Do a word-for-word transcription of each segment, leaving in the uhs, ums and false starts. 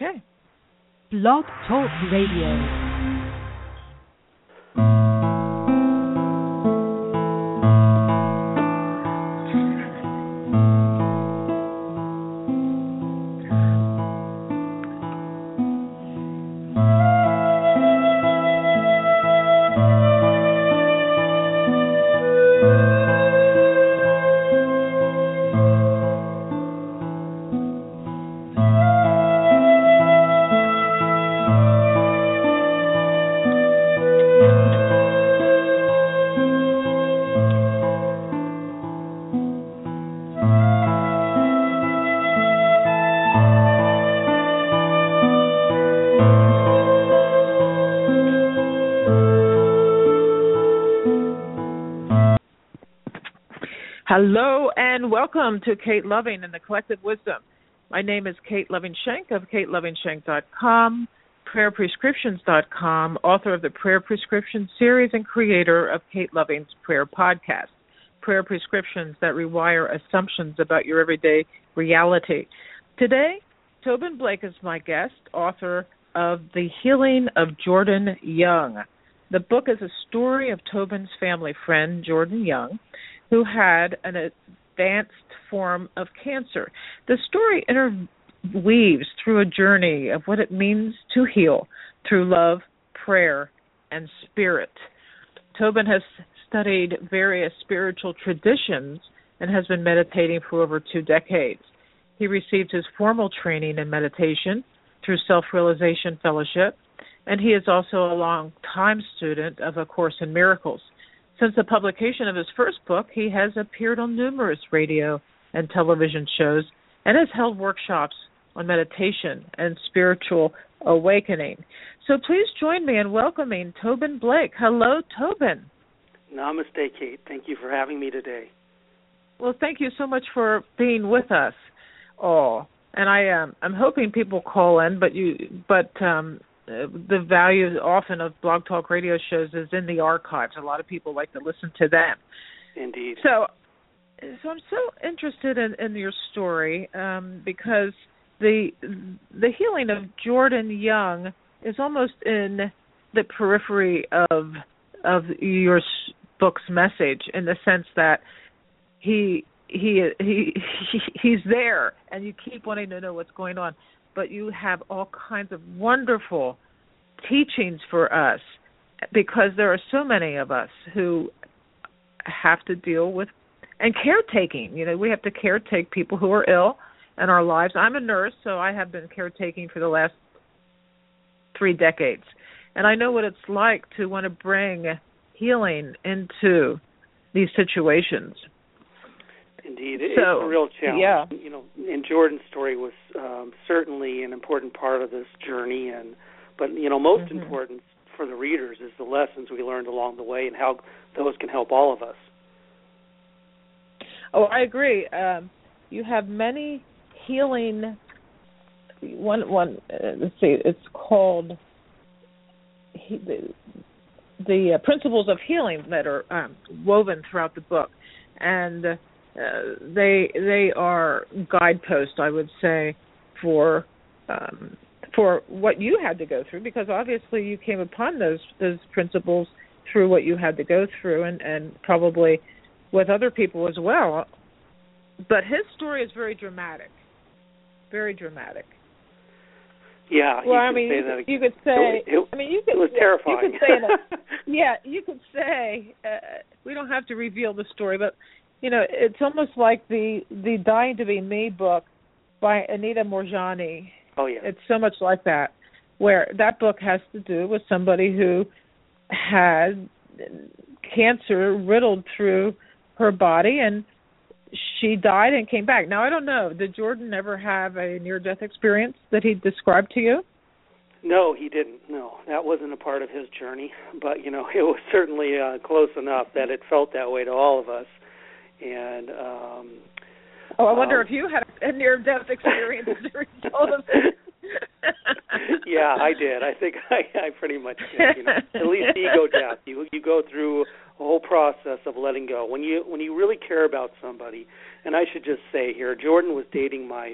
Okay. Blog Talk Radio. Hello and welcome to Kate Loving and the Collective Wisdom. My name is Kate Loving Shank of kate loving shank dot com, prayer prescriptions dot com, author of the Prayer Prescription series and creator of Kate Loving's Prayer Podcast, Prayer Prescriptions that rewire assumptions about your everyday reality. Today, Tobin Blake is my guest, author of The Healing of Jordan Young. The book is a story of Tobin's family friend, Jordan Young, who had an advanced form of cancer. The story interweaves through a journey of what it means to heal through love, prayer, and spirit. Tobin has studied various spiritual traditions and has been meditating for over two decades. He received his formal training in meditation through Self-Realization Fellowship, and he is also a long-time student of A Course in Miracles. Since the publication of his first book, he has appeared on numerous radio and television shows and has held workshops on meditation and spiritual awakening. So please join me in welcoming Tobin Blake. Hello, Tobin. Namaste, Kate. Thank you for having me today. Well, thank you so much for being with us all. And I um, I'm hoping people call in, but you but um, the value often of Blog Talk radio shows is in the archives. A lot of people like to listen to them. Indeed. So, so I'm so interested in, in your story um, because the the healing of Jordan Young is almost in the periphery of of your book's message, in the sense that he he he he's there, and you keep wanting to know what's going on. But you have all kinds of wonderful teachings for us, because there are so many of us who have to deal with, and caretaking. You know, we have to caretake people who are ill in our lives. I'm a nurse, so I have been caretaking for the last three decades. And I know what it's like to want to bring healing into these situations. Indeed, so, it's a real challenge. Yeah. You know, and Jordan's story was um, certainly an important part of this journey, and but you know, most mm-hmm. important for the readers is the lessons we learned along the way and how those can help all of us. Oh, I agree. Um, you have many healing. One, one. Uh, let's see. It's called he, the, the uh, principles of healing that are um, woven throughout the book, and. Uh, Uh, they they are guideposts, I would say, for um, for what you had to go through, because obviously you came upon those those principles through what you had to go through, and, and probably with other people as well. But his story is very dramatic, very dramatic. Yeah, well, you I could mean, say you, that. you could say. It, it, I mean, you could. It was terrifying. You could say that. Yeah, you could say. Uh, we don't have to reveal the story, but. You know, it's almost like the the Dying to Be Me book by Anita Moorjani. Oh, yeah. It's so much like that, where that book has to do with somebody who had cancer riddled through her body, and she died and came back. Now, I don't know, did Jordan ever have a near-death experience that he described to you? No, he didn't. No, that wasn't a part of his journey. But, you know, it was certainly uh, close enough that it felt that way to all of us. And um, oh, I wonder um, if you had a near-death experience as a result of it. Yeah, I did. I think I, I pretty much did. You know, at least ego death. You you go through a whole process of letting go. When you when you really care about somebody, and I should just say here, Jordan was dating my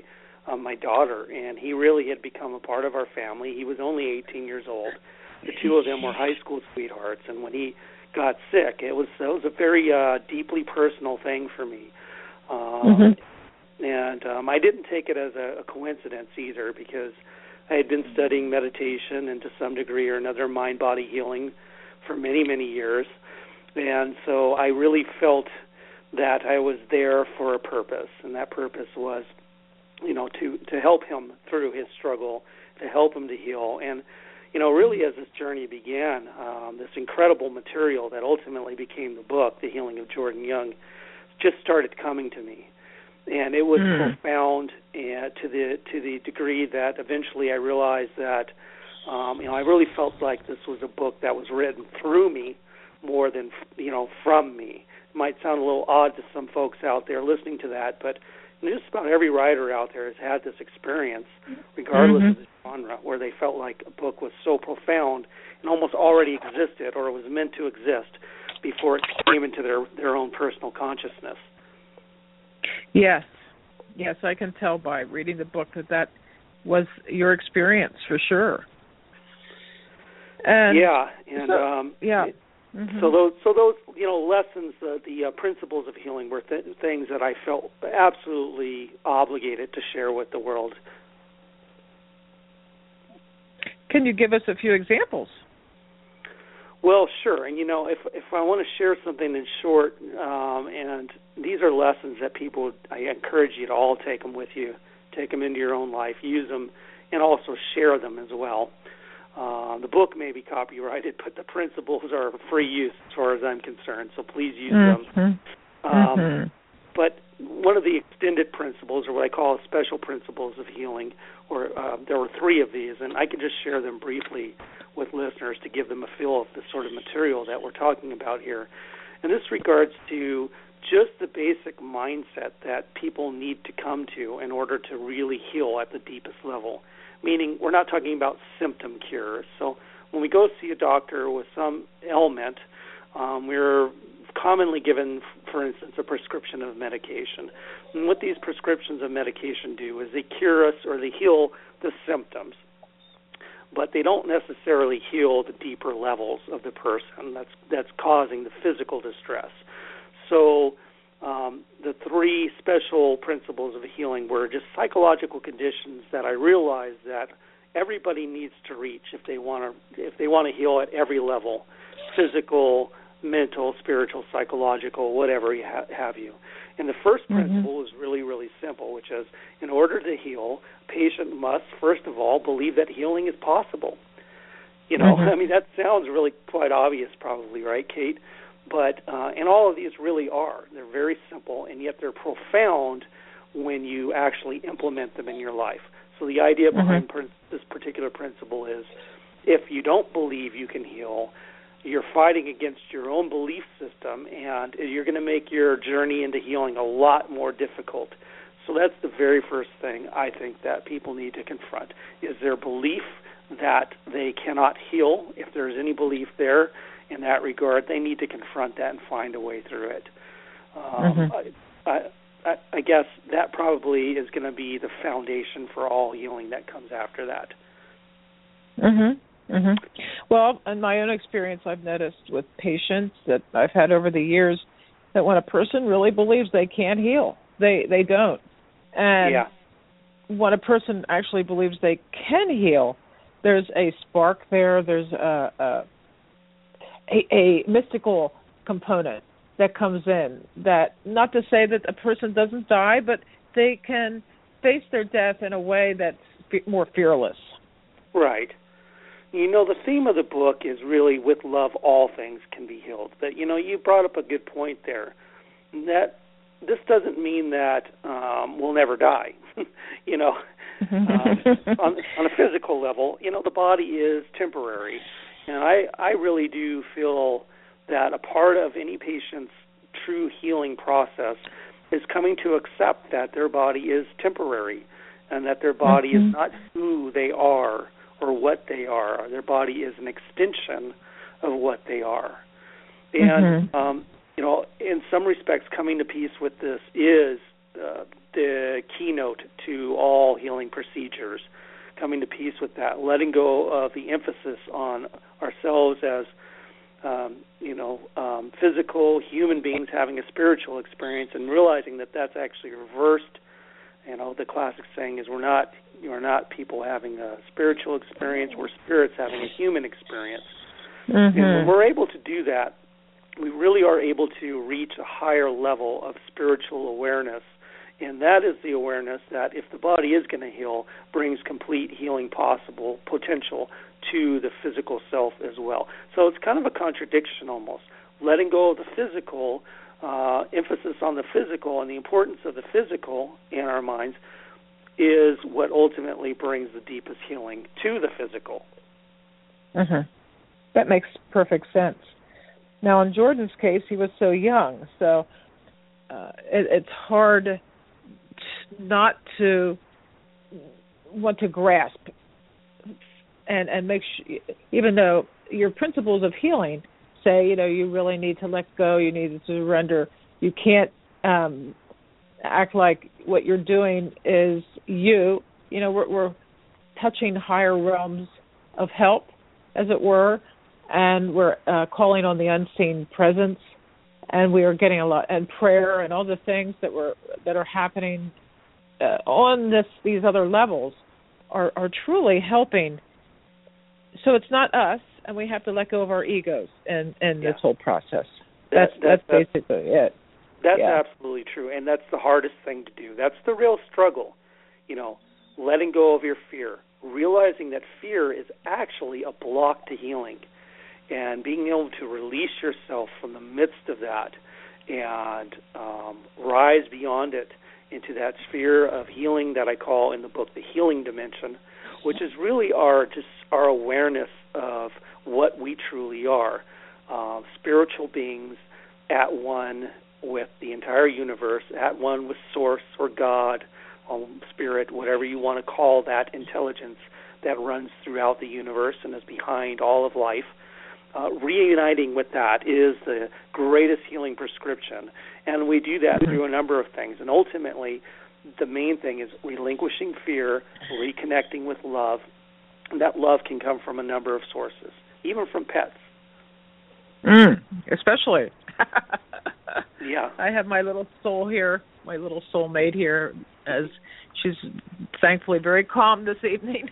uh, my daughter, and he really had become a part of our family. He was only eighteen years old. The two of them were high school sweethearts, and when he got sick, it was it was a very uh, deeply personal thing for me. Um, mm-hmm. And um, I didn't take it as a, a coincidence either, because I had been studying meditation and to some degree or another mind-body healing for many, many years. And so I really felt that I was there for a purpose, and that purpose was, you know, to, to help him through his struggle, to help him to heal. And, you know, really as this journey began, um, this incredible material that ultimately became the book, The Healing of Jordan Young, just started coming to me. And it was mm. profound, and to the to the degree that eventually I realized that, um, you know, I really felt like this was a book that was written through me more than, you know, from me. It might sound a little odd to some folks out there listening to that, but you know, just about every writer out there has had this experience, regardless mm-hmm. of the genre, where they felt like a book was so profound and almost already existed, or it was meant to exist before it came into their, their own personal consciousness. Yes, yes, I can tell by reading the book that that was your experience for sure. And yeah, and so, um, yeah. It, mm-hmm. So those, so those, you know, lessons, uh, the uh, principles of healing were th- things that I felt absolutely obligated to share with the world. Can you give us a few examples? Well, sure. And, you know, if if I want to share something in short, um, and these are lessons that people, I encourage you to all take them with you, take them into your own life, use them, and also share them as well. Uh, the book may be copyrighted, but the principles are free use as far as I'm concerned, so please use mm-hmm. them. Um, mm-hmm. But one of the extended principles, or what I call special principles of healing, or uh, there were three of these, and I can just share them briefly with listeners to give them a feel of the sort of material that we're talking about here. And this regards to just the basic mindset that people need to come to in order to really heal at the deepest level. Meaning, we're not talking about symptom cures. So when we go see a doctor with some ailment, um, we're commonly given, for instance, a prescription of medication. And what these prescriptions of medication do is they cure us or they heal the symptoms, but they don't necessarily heal the deeper levels of the person that's that's causing the physical distress. So um, the three special principles of healing were just psychological conditions that I realized that everybody needs to reach if they want to if they want to heal at every level, physical, mental, spiritual, psychological, whatever you ha- have you. And the first mm-hmm. principle is really, really simple, which is in order to heal, a patient must, first of all, believe that healing is possible. You know, mm-hmm. I mean, that sounds really quite obvious probably, right, Kate? But, uh, and all of these really are. They're very simple, and yet they're profound when you actually implement them in your life. So the idea mm-hmm. behind per- this particular principle is if you don't believe you can heal, you're fighting against your own belief system, and you're going to make your journey into healing a lot more difficult. So that's the very first thing I think that people need to confront, is their belief that they cannot heal. If there's any belief there in that regard, they need to confront that and find a way through it. Um, mm-hmm. I, I, I guess that probably is going to be the foundation for all healing that comes after that. Mm-hmm. Mm-hmm. Well, in my own experience, I've noticed with patients that I've had over the years that when a person really believes they can't heal, they they don't. And yeah. when a person actually believes they can heal, there's a spark there. There's a a, a, a mystical component that comes in. That, not to say that a person doesn't die, but they can face their death in a way that's fe- more fearless. Right. You know, the theme of the book is really, with love, all things can be healed. But, you know, you brought up a good point there. That this doesn't mean that um, we'll never die. you know, um, on, on a physical level, you know, the body is temporary. And I, I really do feel that a part of any patient's true healing process is coming to accept that their body is temporary and that their body mm-hmm. is not who they are or what they are. Their body is an extension of what they are. And, mm-hmm. um, you know, in some respects, coming to peace with this is uh, the keynote to all healing procedures, coming to peace with that, letting go of the emphasis on ourselves as, um, you know, um, physical human beings having a spiritual experience, and realizing that that's actually reversed. You know, the classic saying is, we're not, we're not people having a spiritual experience, we're spirits having a human experience. Mm-hmm. And when we're able to do that, we really are able to reach a higher level of spiritual awareness. And that is the awareness that if the body is going to heal, brings complete healing possible potential to the physical self as well. So it's kind of a contradiction almost. Letting go of the physical, uh, emphasis on the physical and the importance of the physical in our minds is what ultimately brings the deepest healing to the physical. Mm-hmm. That makes perfect sense. Now, in Jordan's case, he was so young, so uh, it, it's hard not to want to grasp and and make sure, even though your principles of healing say, you know, you really need to let go, you need to surrender, you can't um, act like what you're doing is you. You know, we're, we're touching higher realms of help, as it were, and we're uh, calling on the unseen presence, and we are getting a lot, and prayer and all the things that were that are happening uh, on this these other levels are, are truly helping. So it's not us, and we have to let go of our egos in, in yeah. this whole process. That's that, that, that's basically it. That's yeah. absolutely true, and that's the hardest thing to do. That's the real struggle, you know, letting go of your fear, realizing that fear is actually a block to healing, and being able to release yourself from the midst of that and um, rise beyond it into that sphere of healing that I call in the book the healing dimension, which is really our just our awareness of what we truly are, uh, spiritual beings at one with the entire universe, at one with Source or God, um, Spirit, whatever you want to call that intelligence that runs throughout the universe and is behind all of life. Uh, reuniting with that is the greatest healing prescription, and we do that through a number of things. And ultimately, the main thing is relinquishing fear, reconnecting with love. And that love can come from a number of sources, even from pets. Mm, especially. Yeah. I have my little soul here, my little soulmate here, as she's thankfully very calm this evening.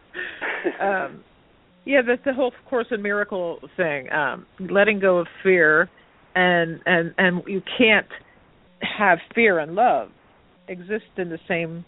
um, yeah, that's the whole Course in Miracle thing, um, letting go of fear, and, and, and you can't have fear and love exist in the same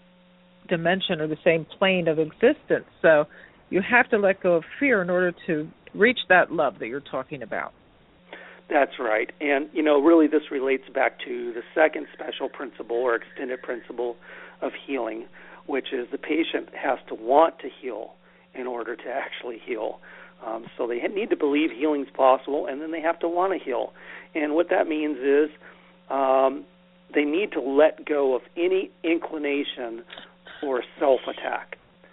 dimension or the same plane of existence. So you have to let go of fear in order to reach that love that you're talking about. That's right. And, you know, really this relates back to the second special principle or extended principle of healing, which is the patient has to want to heal in order to actually heal. Um, so they need to believe healing is possible, and then they have to want to heal. And what that means is um, they need to let go of any inclination for self-attack,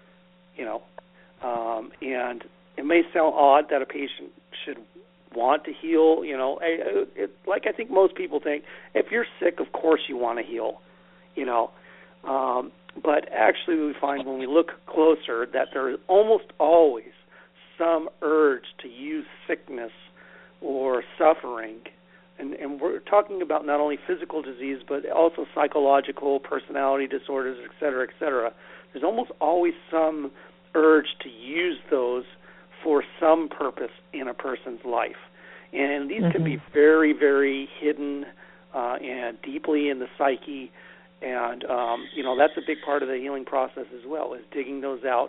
you know. Um, and it may sound odd that a patient should want to heal, you know. It, it, like I think most people think, if you're sick, of course you want to heal, you know. Um, but actually we find when we look closer that there is almost always some urge to use sickness or suffering. And, and we're talking about not only physical disease, but also psychological, personality disorders, et cetera, et cetera. There's almost always some urge to use those for some purpose in a person's life. And these mm-hmm. can be very, very hidden uh, and deeply in the psyche. And, um, you know, that's a big part of the healing process as well, is digging those out,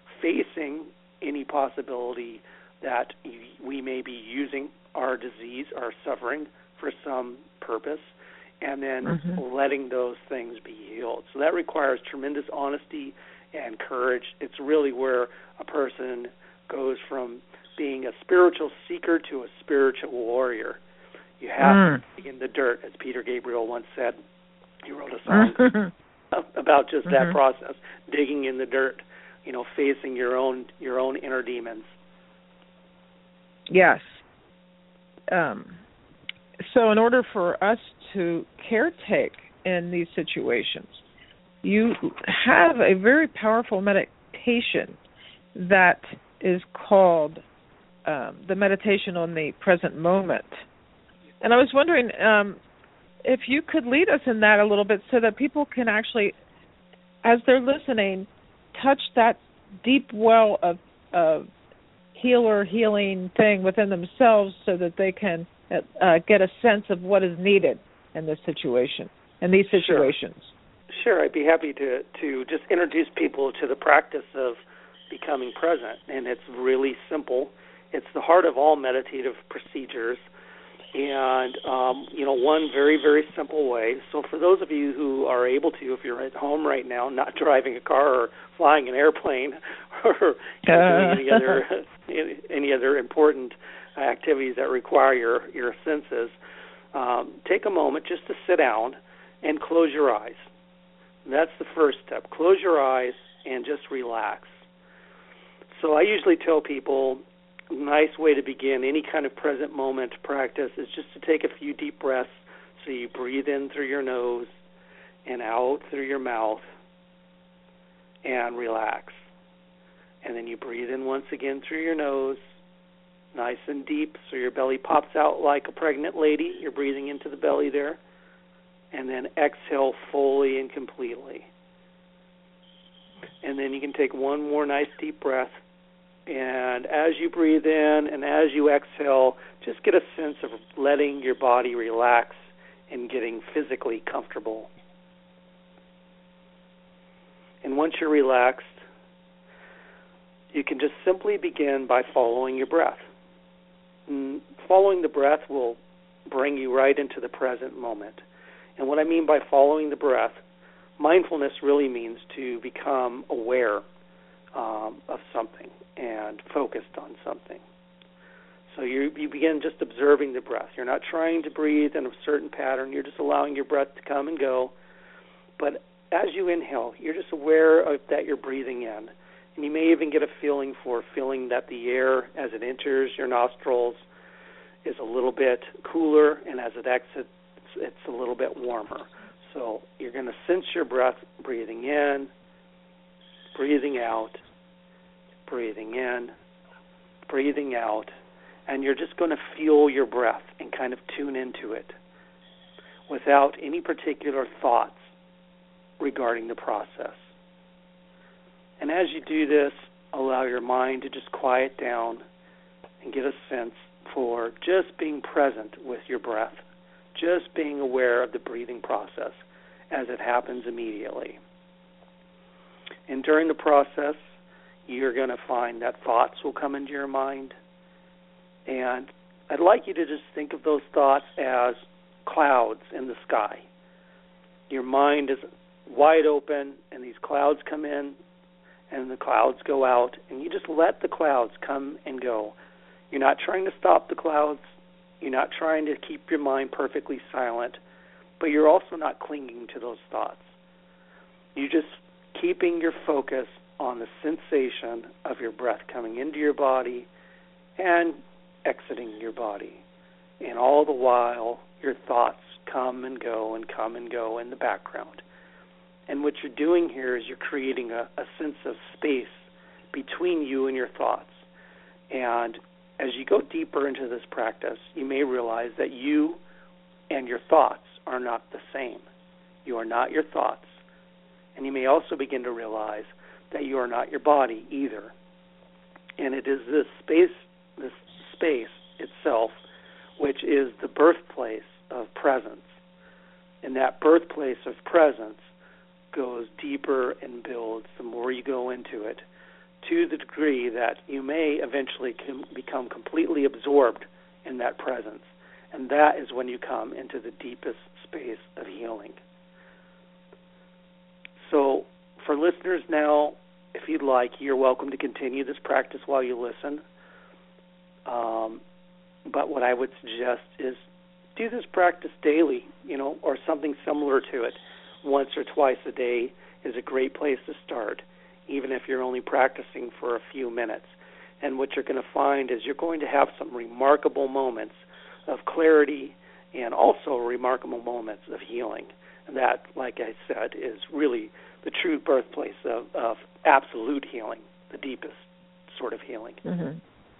facing any possibility that we may be using our disease, our suffering, for some purpose, and then mm-hmm. letting those things be healed. So that requires tremendous honesty and courage. It's really where a person goes from being a spiritual seeker to a spiritual warrior. You have mm. to dig in the dirt, as Peter Gabriel once said. He wrote a song about just mm-hmm. that process, digging in the dirt, you know, facing your own your own inner demons. Yes. Um, so in order for us to caretake in these situations. You have a very powerful meditation that is called um, the meditation on the present moment. And I was wondering um, if you could lead us in that a little bit so that people can actually, as they're listening, touch that deep well of, of healer, healing thing within themselves so that they can uh, get a sense of what is needed in this situation, in these situations. Sure. Sure, I'd be happy to, to just introduce people to the practice of becoming present. And it's really simple. It's the heart of all meditative procedures. And, um, you know, one very, very simple way. So for those of you who are able to, if you're at home right now, not driving a car or flying an airplane or doing any other any other important activities that require your, your senses, um, take a moment just to sit down and close your eyes. That's the first step. Close your eyes and just relax. So I usually tell people a nice way to begin any kind of present moment practice is just to take a few deep breaths. So you breathe in through your nose and out through your mouth and relax. And then you breathe in once again through your nose, nice and deep, so your belly pops out like a pregnant lady. You're breathing into the belly there. And then exhale fully and completely. And then you can take one more nice deep breath. And as you breathe in and as you exhale, just get a sense of letting your body relax and getting physically comfortable. And once you're relaxed, you can just simply begin by following your breath. And following the breath will bring you right into the present moment. And what I mean by following the breath, mindfulness really means to become aware um, of something and focused on something. So you, you begin just observing the breath. You're not trying to breathe in a certain pattern. You're just allowing your breath to come and go. But as you inhale, you're just aware of that you're breathing in. And you may even get a feeling for feeling that the air, as it enters your nostrils, is a little bit cooler, and as it exits, it's a little bit warmer. So you're going to sense your breath breathing in, breathing out, breathing in, breathing out, and you're just going to feel your breath and kind of tune into it without any particular thoughts regarding the process. And as you do this, allow your mind to just quiet down and get a sense for just being present with your breath. Just being aware of the breathing process as it happens immediately. And during the process, you're going to find that thoughts will come into your mind. And I'd like you to just think of those thoughts as clouds in the sky. Your mind is wide open, and these clouds come in, and the clouds go out, and you just let the clouds come and go. You're not trying to stop the clouds. You're not trying to keep your mind perfectly silent, but you're also not clinging to those thoughts. You're just keeping your focus on the sensation of your breath coming into your body and exiting your body. And all the while, your thoughts come and go and come and go in the background. And what you're doing here is you're creating a, a sense of space between you and your thoughts. And as you go deeper into this practice, you may realize that you and your thoughts are not the same. You are not your thoughts. And you may also begin to realize that you are not your body either. And it is this space, this space itself, which is the birthplace of presence. And that birthplace of presence goes deeper and builds the more you go into it, to the degree that you may eventually com- become completely absorbed in that presence. And that is when you come into the deepest space of healing. So for listeners now, if you'd like, you're welcome to continue this practice while you listen. Um, but what I would suggest is do this practice daily, you know, or something similar to it. Once or twice a day is a great place to start, even if you're only practicing for a few minutes. And what you're going to find is you're going to have some remarkable moments of clarity and also remarkable moments of healing. that, like I said, is really the true birthplace of, of absolute healing, the deepest sort of healing. Mm-hmm.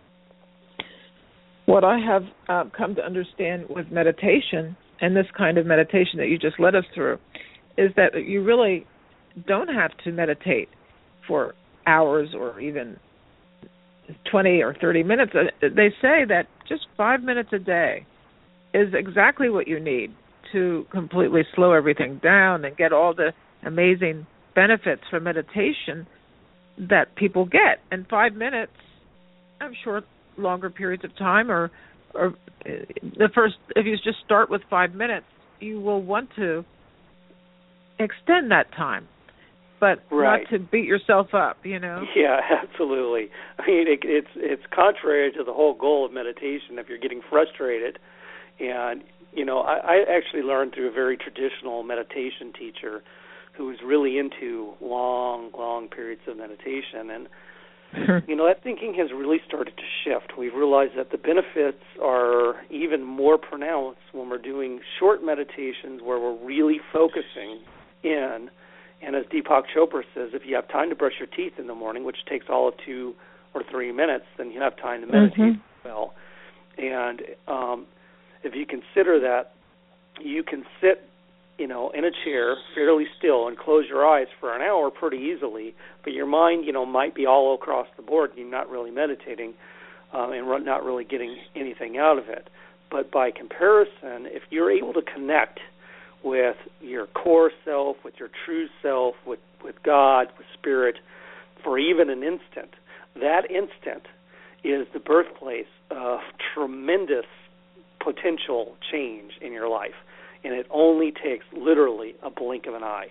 What I have uh, come to understand with meditation, and this kind of meditation that you just led us through, is that you really don't have to meditate for hours or even twenty or thirty minutes. They say that just five minutes a day is exactly what you need to completely slow everything down and get all the amazing benefits from meditation that people get. And five minutes, I'm sure longer periods of time or, or the first, if you just start with five minutes, you will want to extend that time. But right. not to beat yourself up, you know? Yeah, absolutely. I mean, it, it's it's contrary to the whole goal of meditation if you're getting frustrated. And, you know, I, I actually learned through a very traditional meditation teacher who was really into long, long periods of meditation. And, you know, that thinking has really started to shift. We've realized that the benefits are even more pronounced when we're doing short meditations where we're really focusing in. And as Deepak Chopra says, if you have time to brush your teeth in the morning, which takes all of two or three minutes, then you have time to meditate mm-hmm. well. And um, if you consider that you can sit, you know, in a chair fairly still and close your eyes for an hour pretty easily, but your mind, you know, might be all across the board and you're not really meditating um, and not really getting anything out of it. But by comparison, if you're able to connect with your core self, with your true self, with, with God, with Spirit, for even an instant, that instant is the birthplace of tremendous potential change in your life. And it only takes literally a blink of an eye.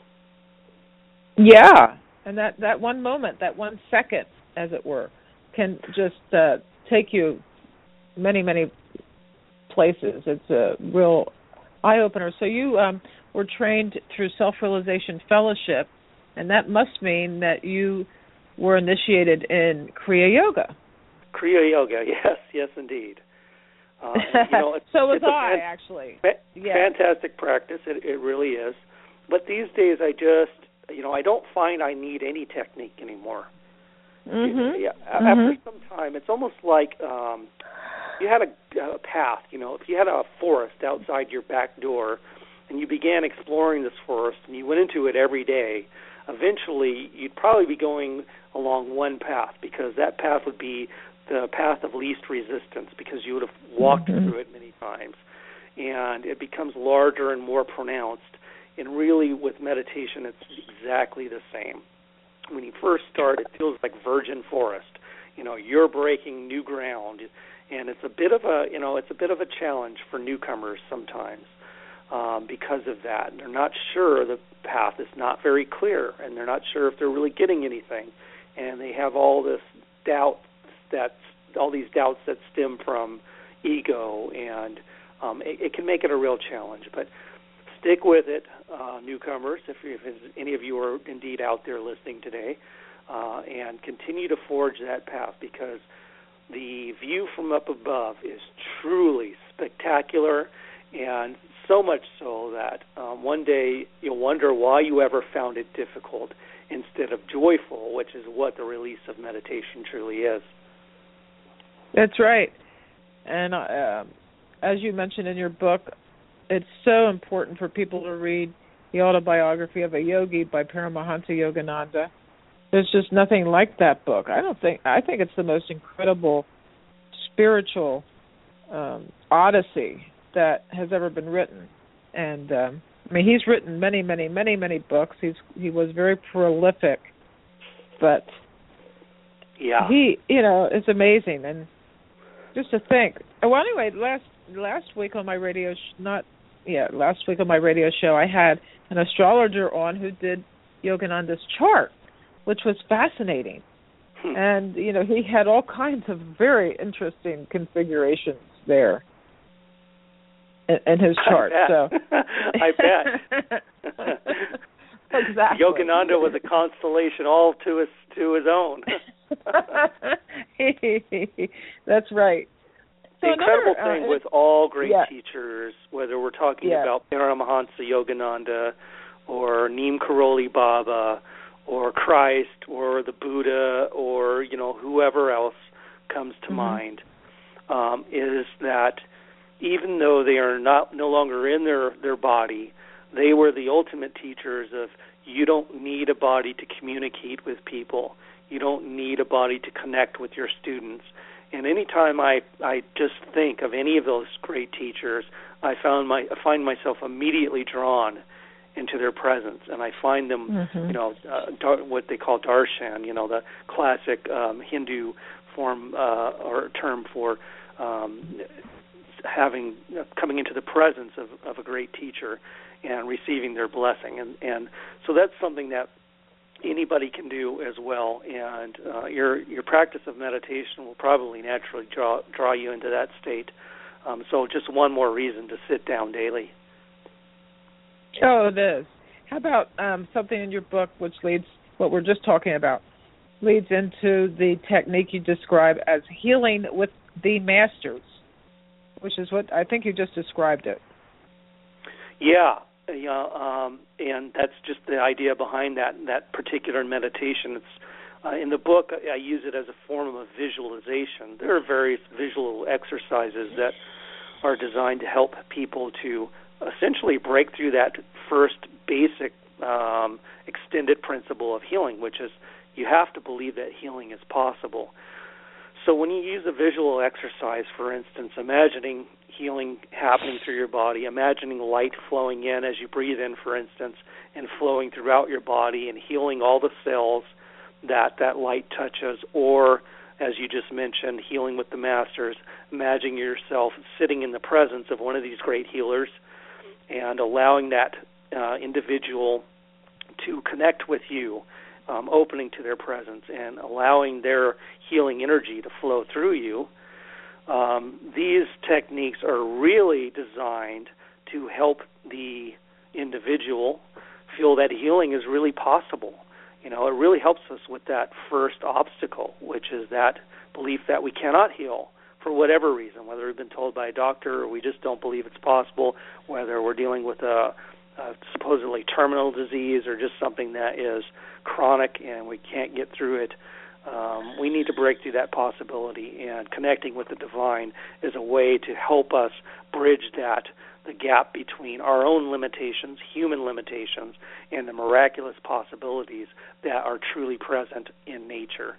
Yeah, and that, that one moment, that one second, as it were, can just uh, take you many, many places. It's a real eye-opener. So you um, were trained through Self-Realization Fellowship, and that must mean that you were initiated in Kriya Yoga. Kriya Yoga, yes, yes, indeed. Uh, and, you know, it's, so was it's I, fan- actually. Fa- yeah. Fantastic practice, it, it really is. But these days I just, you know, I don't find I need any technique anymore. Mm-hmm. Yeah, mm-hmm. After some time, it's almost like um, you had a, a path, you know, if you had a forest outside your back door and you began exploring this forest and you went into it every day, eventually you'd probably be going along one path because that path would be the path of least resistance because you would have walked mm-hmm. through it many times. And it becomes larger and more pronounced. And really with meditation, it's exactly the same. When you first start, it feels like virgin forest. You know, you're breaking new ground. And it's a bit of a, you know, it's a bit of a challenge for newcomers sometimes um, because of that. They're not sure, the path is not very clear, and they're not sure if they're really getting anything. And they have all this doubt, that's, all these doubts that stem from ego, and um, it, it can make it a real challenge. But stick with it, uh, newcomers, if, if any of you are indeed out there listening today, uh, and continue to forge that path because the view from up above is truly spectacular, and so much so that um, one day you'll wonder why you ever found it difficult instead of joyful, which is what the release of meditation truly is. That's right. And uh, as you mentioned in your book, it's so important for people to read The Autobiography of a Yogi by Paramahansa Yogananda. There's just nothing like that book. I don't think. I think it's the most incredible spiritual um, odyssey that has ever been written. And um, I mean, he's written many, many, many, many books. He's he was very prolific, but yeah, he, you know, it's amazing. And just to think. Well, anyway, last last week on my radio, sh- not yeah, last week on my radio show, I had an astrologer on who did Yogananda's chart, which was fascinating. Hmm. And, you know, he had all kinds of very interesting configurations there in, in his chart. I bet. So. I bet. Exactly. Yogananda was a constellation all to his, to his own. That's right. So the incredible another, uh, thing with all great yeah. teachers, whether we're talking yeah. about Paramahansa Yogananda or Neem Karoli Baba or Christ or the Buddha or, you know, whoever else comes to mm-hmm. mind, um, is that even though they are not no longer in their, their body, they were the ultimate teachers of you don't need a body to communicate with people. You don't need a body to connect with your students. And anytime I, I just think of any of those great teachers, I found my I find myself immediately drawn into their presence, and I find them, mm-hmm. you know, uh, dar- what they call darshan, you know, the classic um, Hindu form uh, or term for um, having uh, coming into the presence of, of a great teacher and receiving their blessing, and and so that's something that anybody can do as well, and uh, your your practice of meditation will probably naturally draw draw you into that state. Um, so just one more reason to sit down daily. Oh, it is. How about um, something in your book which leads, what we're just talking about, leads into the technique you describe as healing with the masters, which is what I think you just described it. Yeah. Yeah, um, and that's just the idea behind that that particular meditation. It's uh, in the book. I use it as a form of visualization. There are various visual exercises that are designed to help people to essentially break through that first basic um, extended principle of healing, which is you have to believe that healing is possible. So when you use a visual exercise, for instance, imagining healing happening through your body, imagining light flowing in as you breathe in, for instance, and flowing throughout your body and healing all the cells that that light touches, or, as you just mentioned, healing with the masters, imagining yourself sitting in the presence of one of these great healers and allowing that uh, individual to connect with you, um, opening to their presence and allowing their healing energy to flow through you. Um, these techniques are really designed to help the individual feel that healing is really possible. You know, it really helps us with that first obstacle, which is that belief that we cannot heal for whatever reason, whether we've been told by a doctor or we just don't believe it's possible, whether we're dealing with a, a supposedly terminal disease or just something that is chronic and we can't get through it. Um, we need to break through that possibility, and connecting with the divine is a way to help us bridge that, the gap between our own limitations, human limitations, and the miraculous possibilities that are truly present in nature.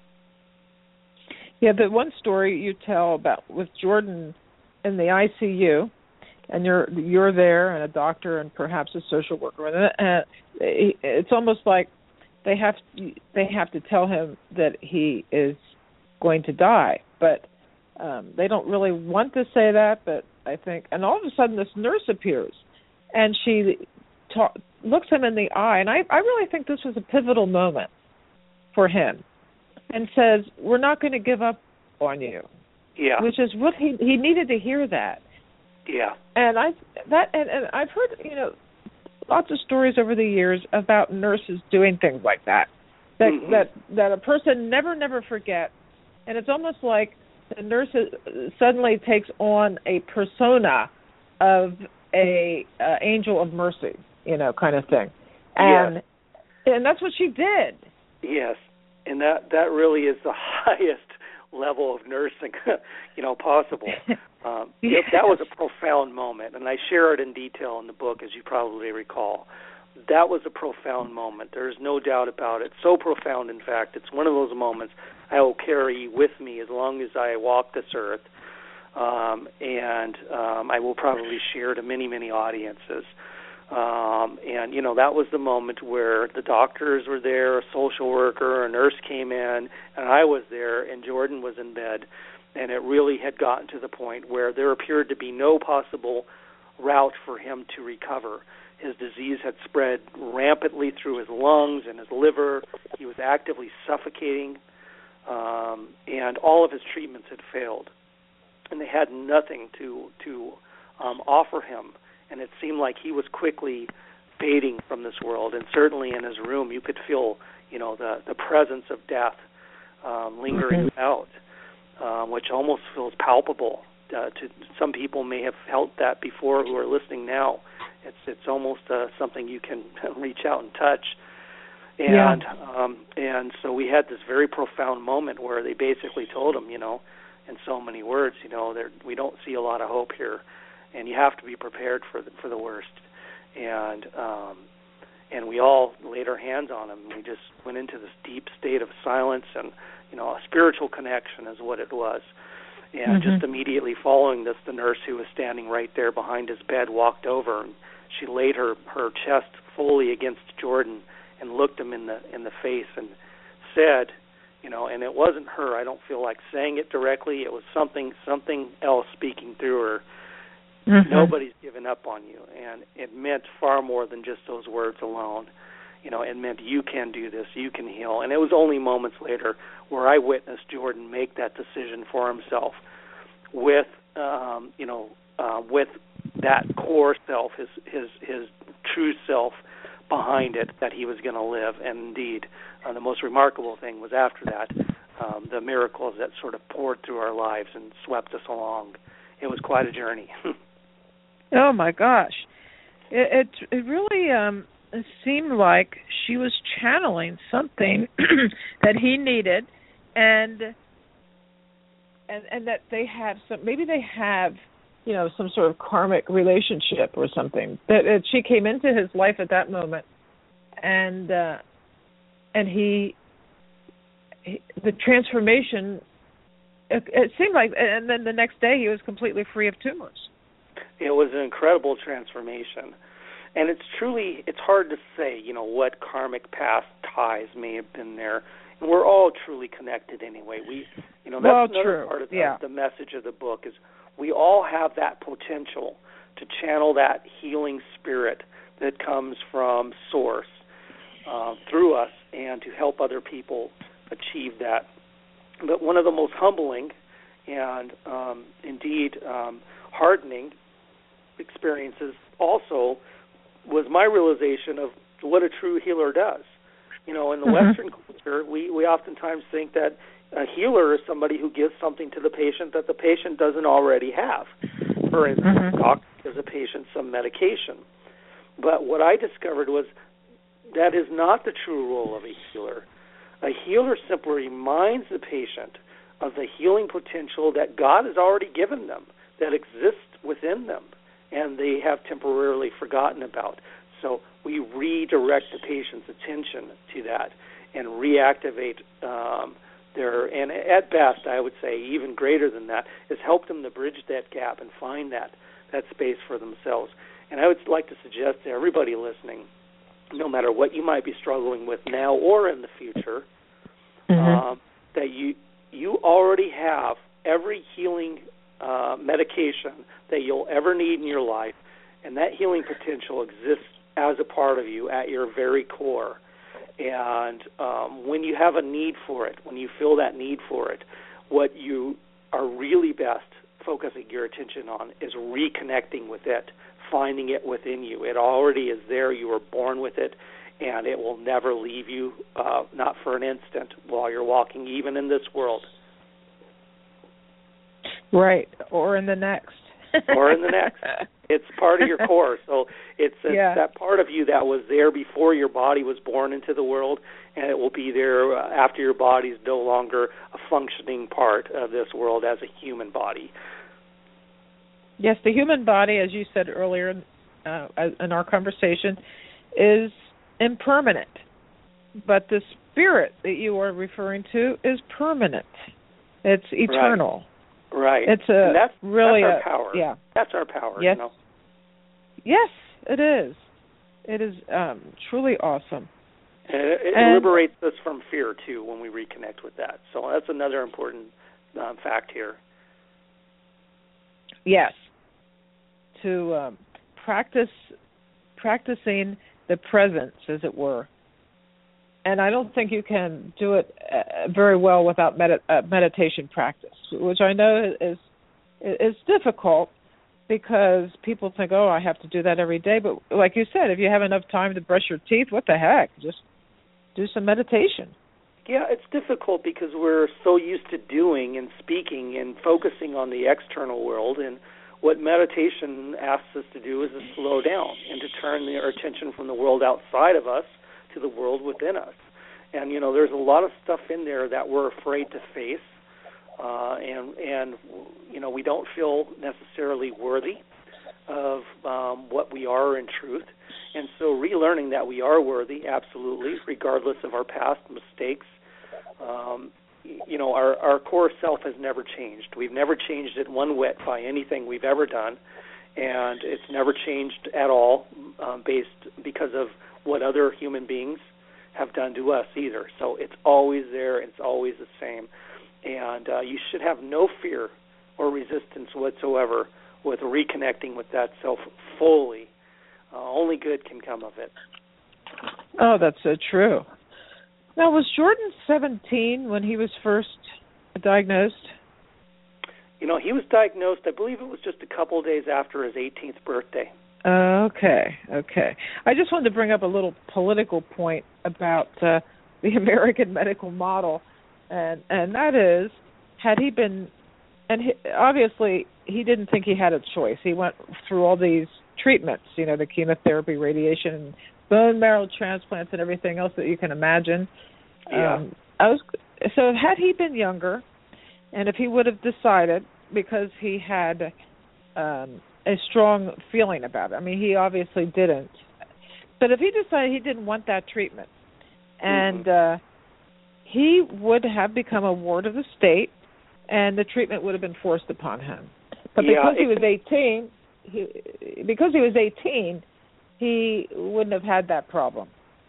Yeah, the one story you tell about with Jordan in the I C U, and you're you're there, and a doctor, and perhaps a social worker, and it's almost like they have they have to tell him that he is going to die, but um, they don't really want to say that. But I think, and all of a sudden, this nurse appears, and she ta- looks him in the eye, and I, I really think this was a pivotal moment for him, and says, "We're not going to give up on you." Yeah, which is what he he needed to hear that. Yeah, and I that and, and I've heard you know. lots of stories over the years about nurses doing things like that, that mm-hmm. that that a person never, never forgets. And it's almost like the nurse suddenly takes on a persona of a uh, angel of mercy, you know, kind of thing. And yes. and that's what she did. Yes, and that, that really is the highest level of nursing, you know, possible. Um, yes. That was a profound moment, and I share it in detail in the book, as you probably recall. That was a profound moment. There is no doubt about it. So profound, in fact, it's one of those moments I will carry with me as long as I walk this earth, um, and um, I will probably share to many, many audiences. Um, and, you know, that was the moment where the doctors were there, a social worker, a nurse came in, and I was there, and Jordan was in bed. And it really had gotten to the point where there appeared to be no possible route for him to recover. His disease had spread rampantly through his lungs and his liver. He was actively suffocating, um, and all of his treatments had failed. And they had nothing to, to um, offer him. And it seemed like he was quickly fading from this world. And certainly in his room, you could feel, you know, the, the presence of death um, lingering mm-hmm. out, um, which almost feels palpable. uh, to some people may have felt that before who are listening now. It's it's almost uh, something you can reach out and touch. And yeah. um, and so we had this very profound moment where they basically told him, you know, in so many words, you know, there, we don't see a lot of hope here, and you have to be prepared for the, for the worst. And um, and we all laid our hands on him. We just went into this deep state of silence, and you know, a spiritual connection is what it was. And mm-hmm. just immediately following this, the nurse who was standing right there behind his bed walked over, and she laid her, her chest fully against Jordan and looked him in the in the face and said, you know, and it wasn't her. I don't feel like saying it directly. It was something something else speaking through her. Mm-hmm. Nobody's given up on you, and it meant far more than just those words alone. You know, it meant you can do this, you can heal. And it was only moments later where I witnessed Jordan make that decision for himself with, um, you know, uh, with that core self, his his his true self behind it, that he was going to live. And indeed, uh, the most remarkable thing was after that, um, the miracles that sort of poured through our lives and swept us along. It was quite a journey. Oh my gosh, it it, it really um, it seemed like she was channeling something that he needed, and and and that they have some. Maybe they have, you know, some sort of karmic relationship or something. That, that she came into his life at that moment, and uh, and he, he, the transformation. It, it seemed like, and then the next day he was completely free of tumors. It was an incredible transformation, and it's truly it's hard to say, you know, what karmic past ties may have been there. And we're all truly connected anyway. We, you know, that's well, another true. part of the, yeah. the message of the book is we all have that potential to channel that healing spirit that comes from Source uh, through us and to help other people achieve that. But one of the most humbling and um, indeed um, hardening experiences also was my realization of what a true healer does. You know, in the mm-hmm. Western culture, we, we oftentimes think that a healer is somebody who gives something to the patient that the patient doesn't already have. For instance, mm-hmm. doctor gives a patient some medication. But what I discovered was that is not the true role of a healer. A healer simply reminds the patient of the healing potential that God has already given them, that exists within them, and they have temporarily forgotten about. So we redirect the patient's attention to that and reactivate um, their, and at best, I would say even greater than that, is help them to bridge that gap and find that, that space for themselves. And I would like to suggest to everybody listening, no matter what you might be struggling with now or in the future, mm-hmm. um, that you you already have every healing uh, medication that you'll ever need in your life, and that healing potential exists as a part of you at your very core. And um, when you have a need for it, when you feel that need for it, what you are really best focusing your attention on is reconnecting with it, finding it within you. It already is there. You were born with it, and it will never leave you, uh, not for an instant, while you're walking, even in this world. Right, or in the next. or in the next. It's part of your core. So it's, it's yeah. that part of you that was there before your body was born into the world, and it will be there after your body is no longer a functioning part of this world as a human body. Yes, the human body, as you said earlier uh, in our conversation, is impermanent. But the spirit that you are referring to is permanent. It's eternal. Right. Right. It's a and that's, really that's our a, power. Yeah. That's our power. Yes. You know? Yes, it is. It is um, truly awesome. And it, it and, liberates us from fear too when we reconnect with that. So that's another important um, fact here. Yes. To um, practice practicing the presence, as it were. And I don't think you can do it uh, very well without med- uh, meditation practice, which I know is is difficult because people think, oh, I have to do that every day. But like you said, if you have enough time to brush your teeth, what the heck? Just do some meditation. Yeah, it's difficult because we're so used to doing and speaking and focusing on the external world, and what meditation asks us to do is to slow down and to turn our attention from the world outside of us to the world within us. And, you know, there's a lot of stuff in there that we're afraid to face, uh, and, and, you know, we don't feel necessarily worthy of um, what we are in truth. And so relearning that we are worthy, absolutely, regardless of our past mistakes. Um, you know, our, our core self has never changed. We've never changed it one whit by anything we've ever done, and it's never changed at all um, based because of what other human beings have done to us either. So it's always there. It's always the same. And uh, you should have no fear or resistance whatsoever with reconnecting with that self fully. Uh, only good can come of it. Oh, that's so true. Now, was Jordan seventeen when he was first diagnosed? You know, he was diagnosed, I believe it was just a couple of days after his eighteenth birthday. Okay, okay. I just wanted to bring up a little political point about uh, the American medical model, and and that is, had he been, and he, obviously he didn't think he had a choice. He went through all these treatments, you know, the chemotherapy, radiation, bone marrow transplants, and everything else that you can imagine. Yeah. Um, I was so had he been younger, and if he would have decided, because he had um, a strong feeling about it. I mean, he obviously didn't. But if he decided he didn't want that treatment, and mm-hmm. uh, he would have become a ward of the state, and the treatment would have been forced upon him. But yeah, because it, he was eighteen, he, because he was eighteen, he wouldn't have had that problem.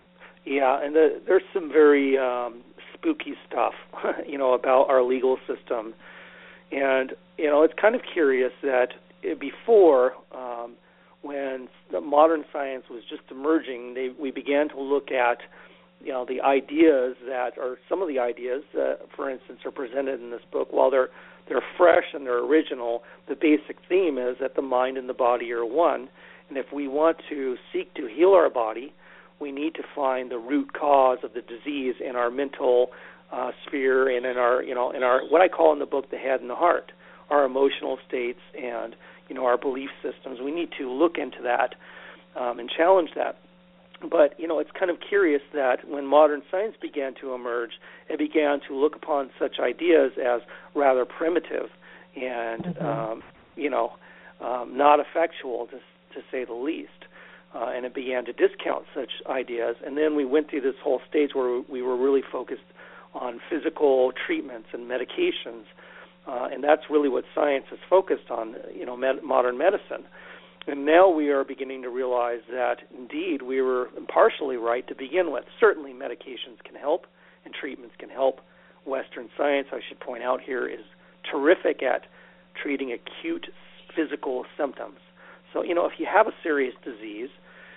Yeah, and the, there's some very um, spooky stuff, you know, about our legal system. And, you know, it's kind of curious that before, um, when the modern science was just emerging, they, we began to look at, you know, the ideas that, or some of the ideas that, for instance, are presented in this book. While they're they're fresh and they're original, the basic theme is that the mind and the body are one. And if we want to seek to heal our body, we need to find the root cause of the disease in our mental uh, sphere and in our, you know, in our, what I call in the book, the head and the heart, our emotional states and, you know, our belief systems. We need to look into that um, and challenge that. But, you know, it's kind of curious that when modern science began to emerge, it began to look upon such ideas as rather primitive and, mm-hmm. um, you know, um, not effectual, to, to say the least. Uh, and it began to discount such ideas. And then we went through this whole stage where we were really focused on physical treatments and medications. Uh, and that's really what science is focused on, you know, med- modern medicine. And now we are beginning to realize that, indeed, we were partially right to begin with. Certainly medications can help and treatments can help. Western science, I should point out here, is terrific at treating acute physical symptoms. So, you know, if you have a serious disease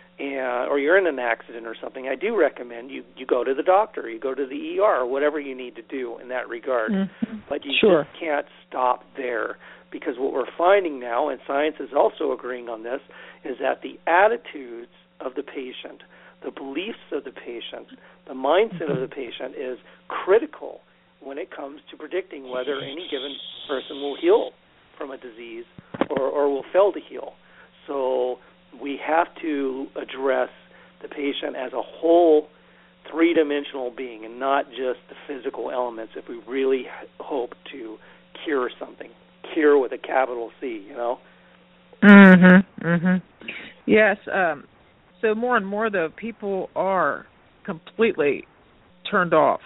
and, or you're in an accident or something, I do recommend you, you go to the doctor, you go to the E R, or whatever you need to do in that regard. Mm-hmm. But you sure. just can't stop there. Because what we're finding now, and science is also agreeing on this, is that the attitudes of the patient, the beliefs of the patient, the mindset of the patient is critical when it comes to predicting whether any given person will heal from a disease or, or will fail to heal. So we have to address the patient as a whole three-dimensional being and not just the physical elements if we really hope to cure something. Cure with a capital C, you know? Mm-hmm, mm-hmm. Yes, um, so more and more, though, people are completely turned off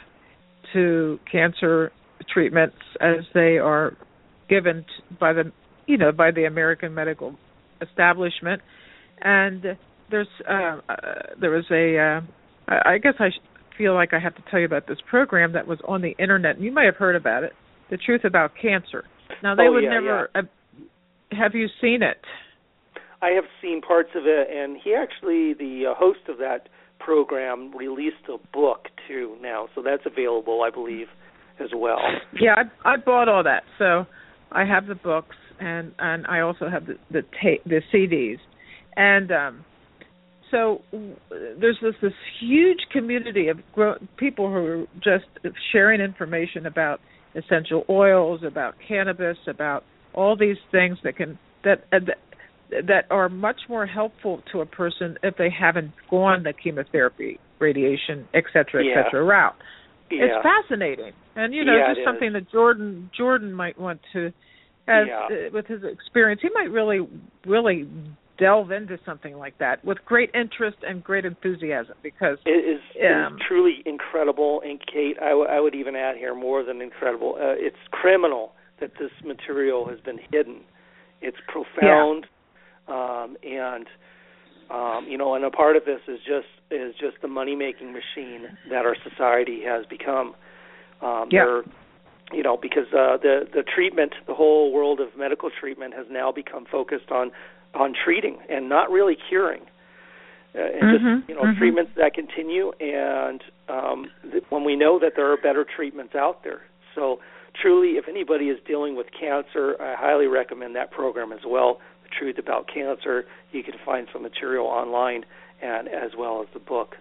to cancer treatments as they are given by the, you know, by the American medical establishment. And there's, uh, uh, there was a, uh, I guess I feel like I have to tell you about this program that was on the internet, and you may have heard about it, The Truth About Cancer. Now, they oh, would yeah, never, yeah. uh, have you seen it? I have seen parts of it, and he actually, the uh, host of that program, released a book, too, now, so that's available, I believe, as well. Yeah, I, I bought all that, so I have the books, and, and I also have the the, ta- the C Ds. And um, so there's this, this huge community of gro- people who are just sharing information about essential oils, about cannabis, about all these things that can that uh, that are much more helpful to a person if they haven't gone the chemotherapy, radiation, et cetera, et yeah. cetera route. Yeah. It's fascinating, and you know, yeah, just something that Jordan Jordan might want to, as yeah. uh, with his experience, he might really really delve into something like that with great interest and great enthusiasm, because it is, um, it is truly incredible. And Kate, I, w- I would even add here more than incredible. Uh, it's criminal that this material has been hidden. It's profound, yeah. um, and um, you know, and a part of this is just is just the money making machine that our society has become. Um, yeah. You know, because uh, the the treatment, the whole world of medical treatment has now become focused on. on treating and not really curing. Uh, and mm-hmm, just, you know, mm-hmm. treatments that continue, and um, th- when we know that there are better treatments out there. So truly, if anybody is dealing with cancer, I highly recommend that program as well, The Truth About Cancer. You can find some material online, and as well as the book.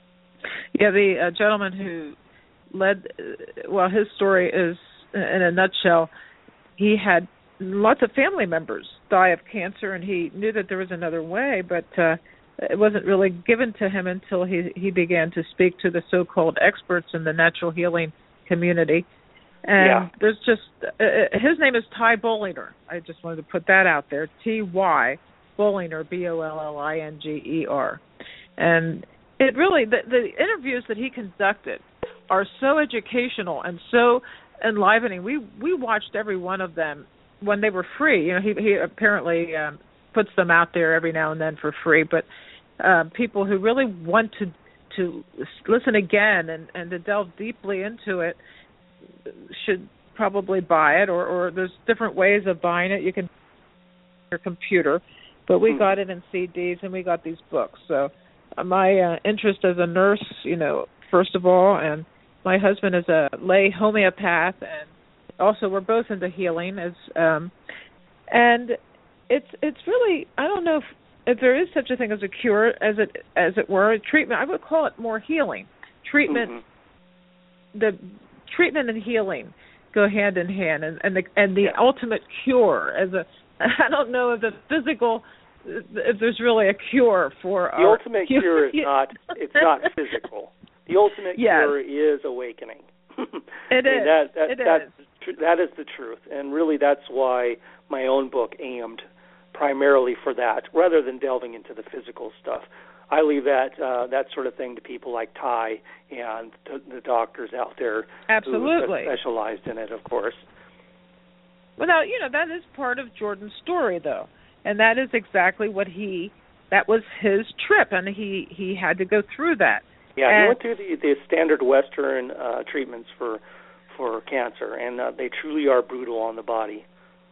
Yeah, the uh, gentleman who led, uh, well, his story is, in a nutshell, he had lots of family members die of cancer, and he knew that there was another way, but uh, it wasn't really given to him until he he began to speak to the so-called experts in the natural healing community. And yeah. there's just, uh, his name is Ty Bollinger. I just wanted to put that out there. T Y Bollinger, B O L L I N G E R. And it really, the, the interviews that he conducted are so educational and so enlivening. We we watched every one of them when they were free. You know, he he apparently um, puts them out there every now and then for free. But uh, people who really want to to listen again and, and to delve deeply into it should probably buy it. Or, or there's different ways of buying it. You can your computer, but we mm-hmm. got it in C Ds and we got these books. So uh, my uh, interest as a nurse, you know, first of all, and my husband is a lay homeopath, and also we're both into healing. As um, and it's it's really, I don't know if, if there is such a thing as a cure, as it as it were, a treatment. I would call it more healing. Treatment, mm-hmm. the treatment and healing go hand in hand, and and the and the yeah. ultimate cure as a. I don't know if the physical, if there's really a cure for the our, ultimate cure is not it's not physical. The ultimate yes. cure is awakening. It is. That, that, it that's, is. That is the truth, and really that's why my own book aimed primarily for that, rather than delving into the physical stuff. I leave that uh, that sort of thing to people like Ty and the, the doctors out there Absolutely. who specialized in it, of course. Well, now, you know, that is part of Jordan's story, though, and that is exactly what he, that was his trip, and he, he had to go through that. Yeah, and he went through the, the standard Western uh, treatments for for cancer, and uh, they truly are brutal on the body.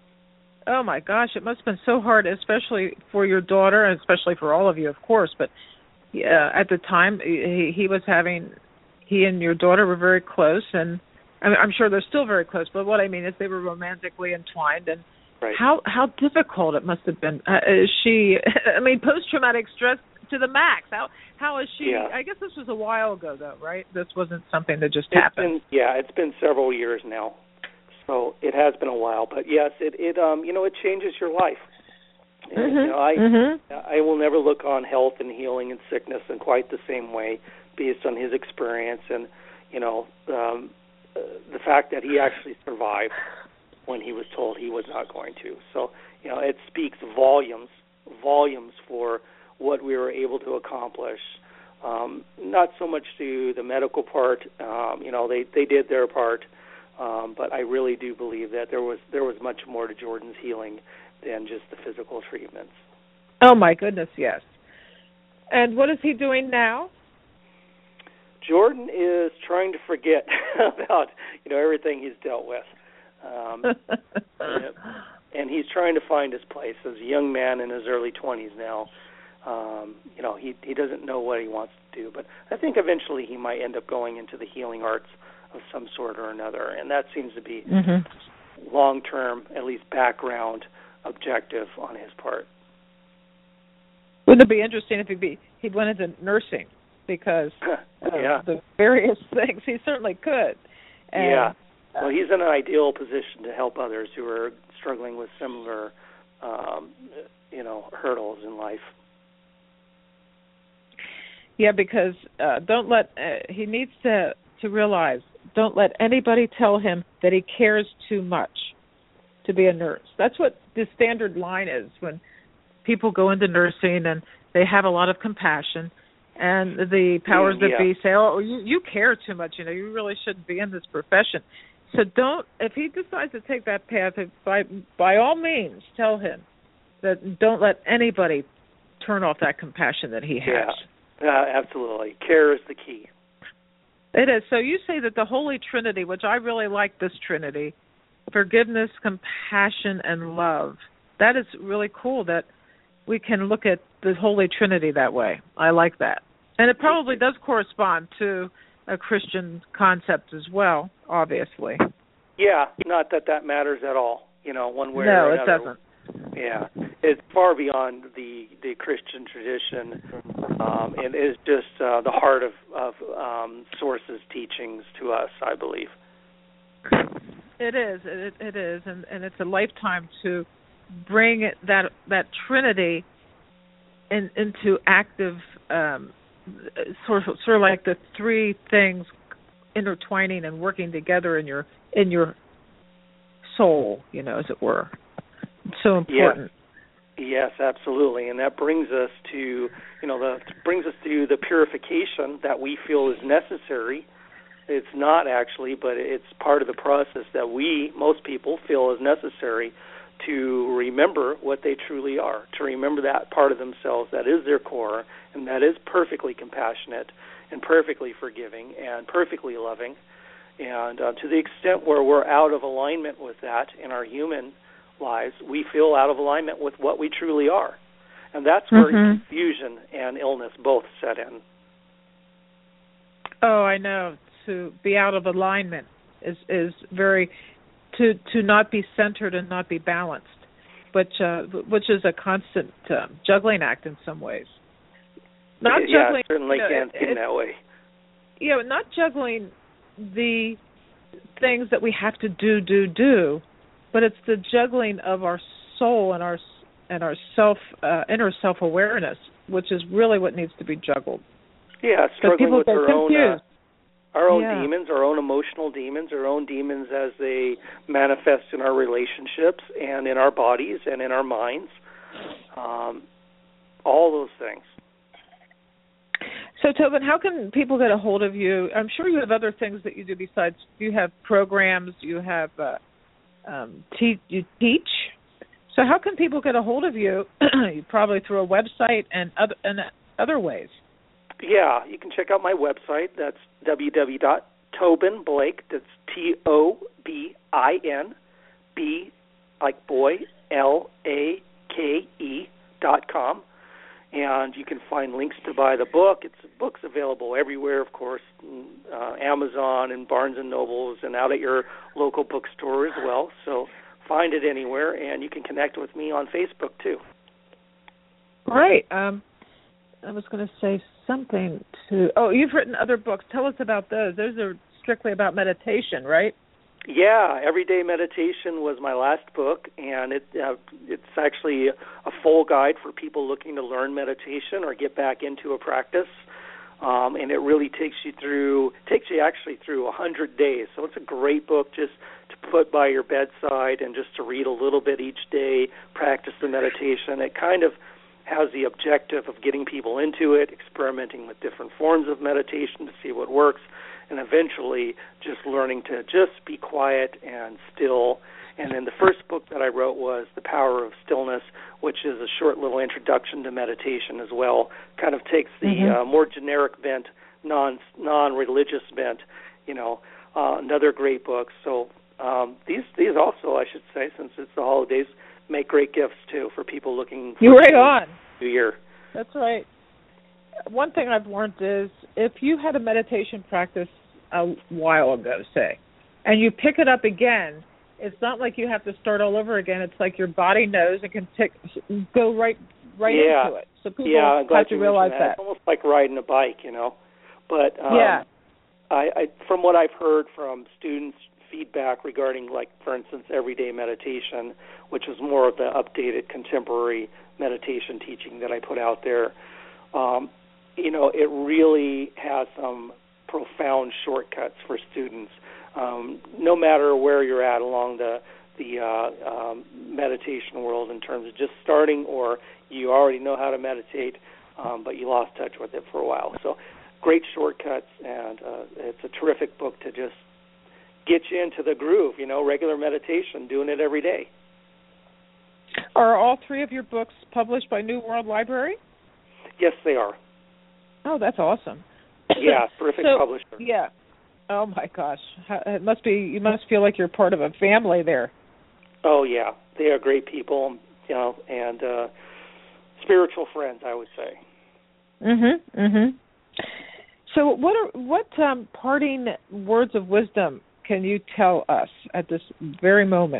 Oh, my gosh, it must have been so hard, especially for your daughter, and especially for all of you, of course, but uh, at the time, he, he was having, he and your daughter were very close, and I mean, I'm sure they're still very close, but what I mean is they were romantically entwined, and right. how how difficult it must have been. Uh, is she, I mean, post-traumatic stress to the max. How how is she? Yeah. I guess this was a while ago, though, right? This wasn't something that just it's happened. Been, yeah, it's been several years now, so it has been a while. But yes, it it um you know it changes your life. And, mm-hmm. you know, I mm-hmm. I will never look on health and healing and sickness in quite the same way, based on his experience and you know um, uh, the fact that he actually survived when he was told he was not going to. So you know it speaks volumes volumes for what we were able to accomplish. Um, not so much to the medical part, um, you know, they, they did their part, um, but I really do believe that there was there was much more to Jordan's healing than just the physical treatments. Oh my goodness, yes. And what is he doing now? Jordan is trying to forget about you know everything he's dealt with, um, and, and he's trying to find his place as a young man in his early twenties now. Um, you know, he he doesn't know what he wants to do, but I think eventually he might end up going into the healing arts of some sort or another, and that seems to be mm-hmm. long-term, at least background objective on his part. Wouldn't it be interesting if he be he went into nursing because of yeah. the various things? He certainly could. And, yeah. Well, he's in an ideal position to help others who are struggling with similar, um, you know, hurdles in life. Yeah, because uh, don't let uh, he needs to to realize don't let anybody tell him that he cares too much to be a nurse. That's what the standard line is when people go into nursing and they have a lot of compassion, and the powers yeah. that be say, "Oh, you you care too much. You know, you really shouldn't be in this profession." So don't. If he decides to take that path, by by all means, tell him that don't let anybody turn off that compassion that he has. Yeah, uh, absolutely. Care is the key. It is. So you say that the Holy Trinity, which I really like this Trinity, forgiveness, compassion, and love. That is really cool that we can look at the Holy Trinity that way. I like that. And it probably does correspond to a Christian concept as well, obviously. Yeah, not that that matters at all, you know, one way no, or another. No, it doesn't. Yeah, it's far beyond the, the Christian tradition, um, and is just uh, the heart of, of um, Source's teachings to us, I believe. It is, it, it is, and, and it's a lifetime to bring it, that that Trinity in, into active, um, sort of, sort of like the three things intertwining and working together in your in your soul, you know, as it were. It's so important. Yes. yes, absolutely, and that brings us to, you know, the brings us to the purification that we feel is necessary. It's not actually, but it's part of the process that we, most people, feel is necessary to remember what they truly are, to remember that part of themselves that is their core and that is perfectly compassionate and perfectly forgiving and perfectly loving. And uh, to the extent where we're out of alignment with that in our human lives, we feel out of alignment with what we truly are. And that's where mm-hmm. confusion and illness both set in. Oh, I know. To be out of alignment is, is very... To, to not be centered and not be balanced, which uh, which is a constant uh, juggling act in some ways. Not yeah, juggling, certainly you know, can it, in that way. You know, not juggling the things that we have to do, do, do, but it's the juggling of our soul and our and our self uh, inner self awareness, which is really what needs to be juggled. Yeah, struggling with our own. Uh, Our own yeah. demons, our own emotional demons, our own demons as they manifest in our relationships and in our bodies and in our minds, um, all those things. So, Tobin, how can people get a hold of you? I'm sure you have other things that you do besides, you have programs, you have, uh, um, te- you teach. So how can people get a hold of you? Probably through a website and other, and other ways. Yeah, you can check out my website. That's w w w dot tobin blake, that's T O B I N, B like boy, L A K E dot com. And you can find links to buy the book. It's book's available everywhere, of course, uh, Amazon and Barnes and Nobles and out at your local bookstore as well. So find it anywhere, and you can connect with me on Facebook, too. Great. Um, I was going to say something to... Oh, you've written other books. Tell us about those. Those are strictly about meditation, right? Yeah, Everyday Meditation was my last book, and it uh, it's actually a full guide for people looking to learn meditation or get back into a practice. Um, and it really takes you through, takes you actually through one hundred days. So it's a great book just to put by your bedside and just to read a little bit each day, practice the meditation. It kind of has the objective of getting people into it, experimenting with different forms of meditation to see what works, and eventually just learning to just be quiet and still. And then the first book that I wrote was The Power of Stillness, which is a short little introduction to meditation as well. Kind of takes the mm-hmm. uh, more generic bent, non, non-religious bent, you know, uh, another great book. So um, these these also, I should say, since it's the holidays, make great gifts, too, for people looking for You're right on. New Year. That's right. One thing I've learned is if you had a meditation practice a while ago, say, and you pick it up again, it's not like you have to start all over again. It's like your body knows it can tick, go right right yeah. into it. So people yeah, I'm glad have to you realize that. that. It's almost like riding a bike, you know. But um, yeah. I, I, from what I've heard from students' feedback regarding, like, for instance, everyday meditation, which is more of the updated contemporary meditation teaching that I put out there, um, you know, it really has some profound shortcuts for students. Um, no matter where you're at along the the uh, um, meditation world in terms of just starting, or you already know how to meditate, um, but you lost touch with it for a while. So great shortcuts, and uh, it's a terrific book to just get you into the groove, you know, regular meditation, doing it every day. Are all three of your books published by New World Library? Yes, they are. Oh, that's awesome. Yeah, terrific so, publisher. Yeah. Oh, my gosh. It must be, you must feel like you're part of a family there. Oh, yeah. They are great people, you know, and uh, spiritual friends, I would say. Mm-hmm, mm-hmm. So what are, what um, parting words of wisdom can you tell us at this very moment?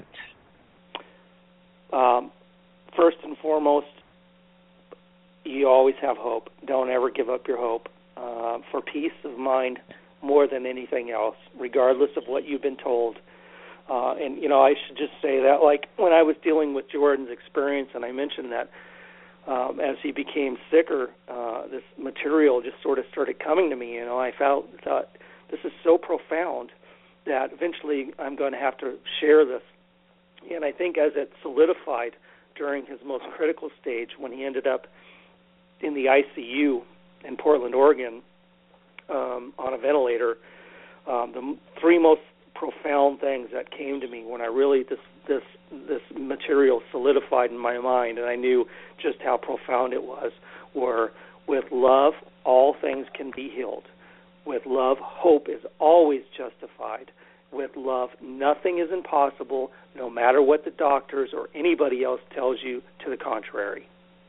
Um, first and foremost, you always have hope. Don't ever give up your hope. Uh, for peace of mind more than anything else, regardless of what you've been told. Uh, and, you know, I should just say that, like, when I was dealing with Jordan's experience, and I mentioned that um, as he became sicker, uh, this material just sort of started coming to me. You know, I felt, thought, this is so profound that eventually I'm going to have to share this. And I think as it solidified during his most critical stage, when he ended up in the I C U in Portland, Oregon, um, on a ventilator, um, the three most profound things that came to me when I really, this this this material solidified in my mind, and I knew just how profound it was, were, with love, all things can be healed. With love, hope is always justified. With love, nothing is impossible, no matter what the doctors or anybody else tells you to the contrary.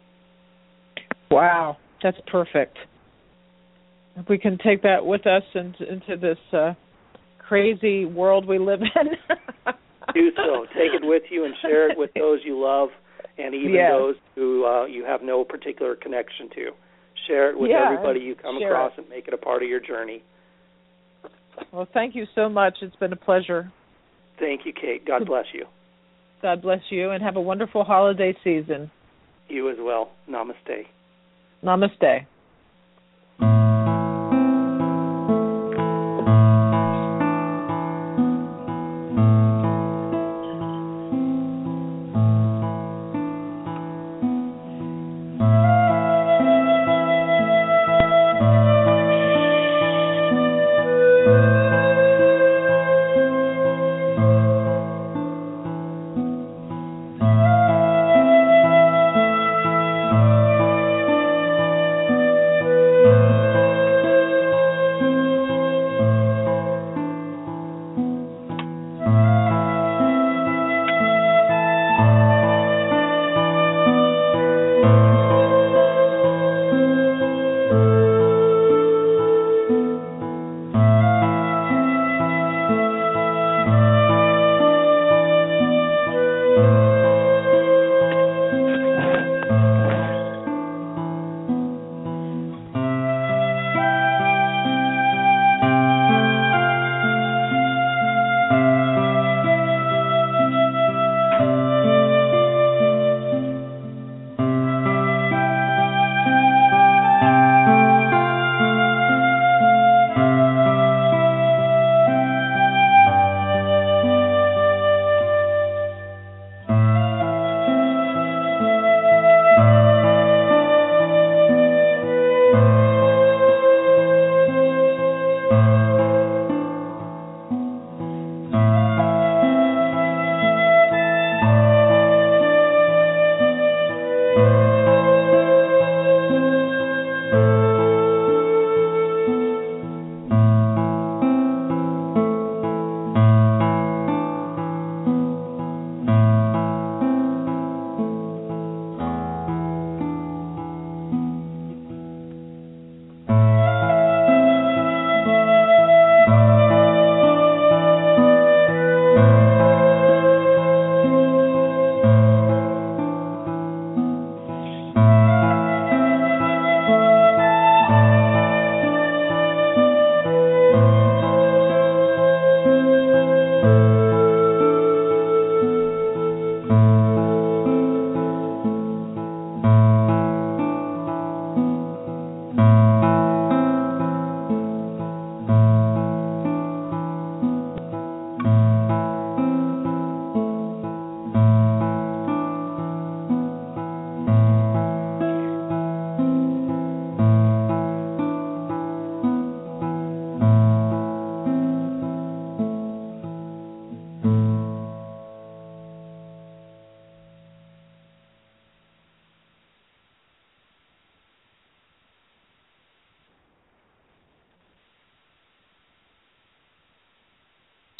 Wow, that's perfect. If we can take that with us into, into this uh, crazy world we live in. Do so. Take it with you and share it with those you love, and even yes. those who uh, you have no particular connection to. Share it with yeah, everybody you come across it. And make it a part of your journey. Well, thank you so much. It's been a pleasure. Thank you, Kate. God bless you. God bless you, and have a wonderful holiday season. You as well. Namaste. Namaste.